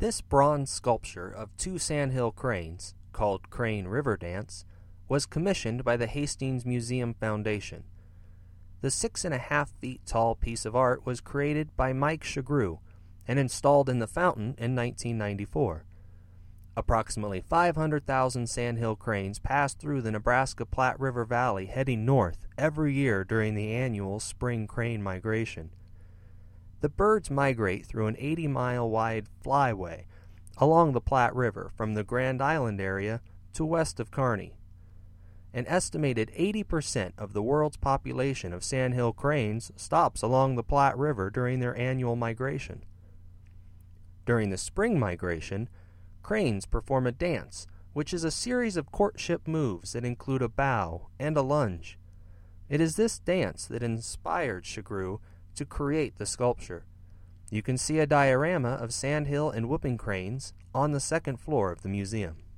This bronze sculpture of two sandhill cranes, called Crane River Dance, was commissioned by the Hastings Museum Foundation. The 6.5 feet tall piece of art was created by Mike Shagru and installed in the fountain in 1994. Approximately 500,000 sandhill cranes pass through the Nebraska Platte River Valley heading north every year during the annual spring crane migration. The birds migrate through an 80-mile-wide flyway along the Platte River from the Grand Island area to west of Kearney. An estimated 80% of the world's population of sandhill cranes stops along the Platte River during their annual migration. During the spring migration, cranes perform a dance, which is a series of courtship moves that include a bow and a lunge. It is this dance that inspired Shagru to create the sculpture. You can see a diorama of sandhill and whooping cranes on the second floor of the museum.